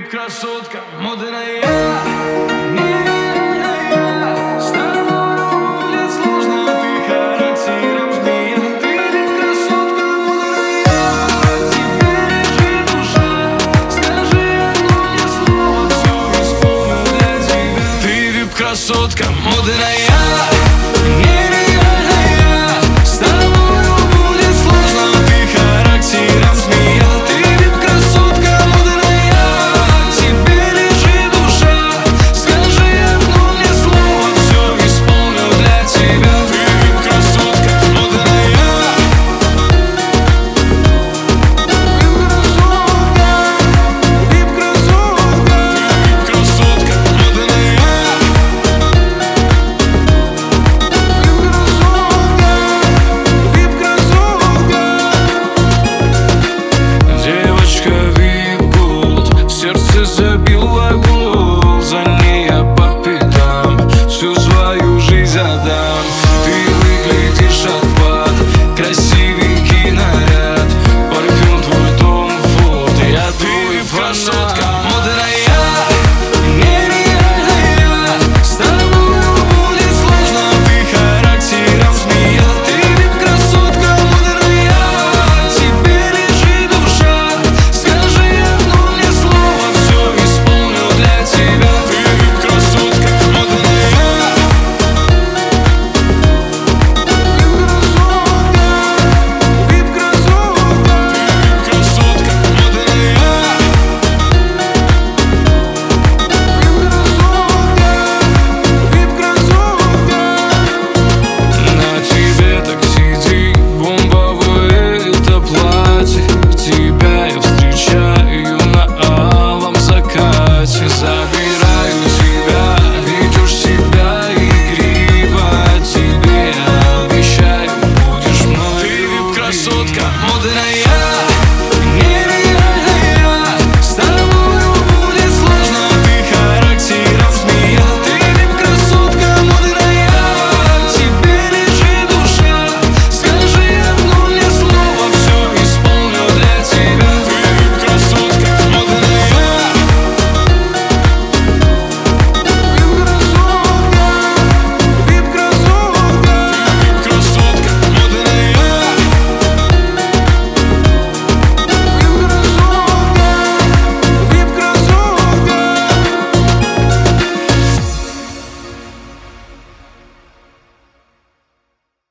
вип-красотка, модная, нереальная. С тобой будет сложно, ты характером змея. Ты вип-красотка, модная, тебе лежит душа. Скажи одно мне слово, все исполню для тебя. Ты вип-красотка, модная. Забила гул, за ней я по пятам, всю свою жизнь отдам. Ты выглядишь отпад, красивенький наряд, парфюм твой Том Форд, я твой фанат.